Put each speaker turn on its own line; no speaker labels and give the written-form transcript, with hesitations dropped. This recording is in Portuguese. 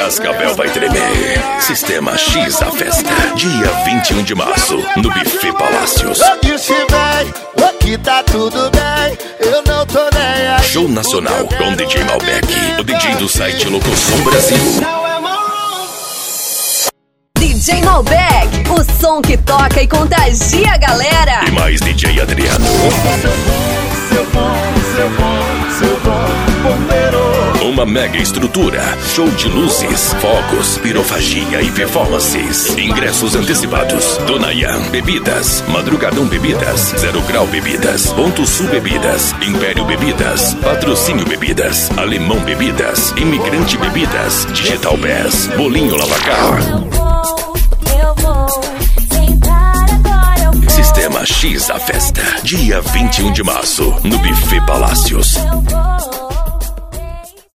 Cascavel vai tremer. Sistema X a festa. Dia 21 de março, no Buffet Palácios.
Eu disse bem, aqui tá tudo bem, eu não tô nem aí.
Show nacional com DJ Malbec, o DJ do site Locosom Brasil.
DJ Malbec, o som que toca e contagia a galera.
E mais DJ Adriano.
Seu bom bombeiro.
Uma mega estrutura, show de luzes, fogos, pirofagia e performances. Ingressos antecipados. Donayan Bebidas, Madrugadão Bebidas, Zero Grau Bebidas, Ponto Sul Bebidas, Império Bebidas, Patrocínio Bebidas, Alemão Bebidas, Imigrante Bebidas, Digital Bass, Bolinho Lavacar. Sistema X a festa. Dia 21 de março, no Buffet Palácios.